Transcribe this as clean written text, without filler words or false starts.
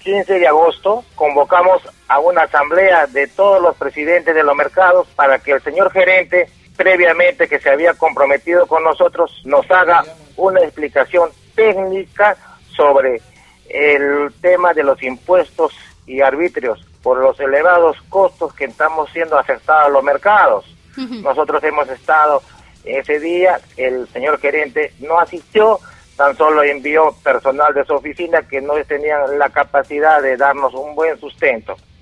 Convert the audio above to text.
15 de agosto convocamos a una asamblea de todos los presidentes de los mercados para que el señor gerente, previamente que se había comprometido con nosotros, nos haga una explicación técnica sobre el tema de los impuestos y arbitrios por los elevados costos que estamos siendo afectados a los mercados. Nosotros hemos estado ese día, el señor gerente no asistió, tan solo envió personal de su oficina que no tenían la capacidad de darnos un buen sustento.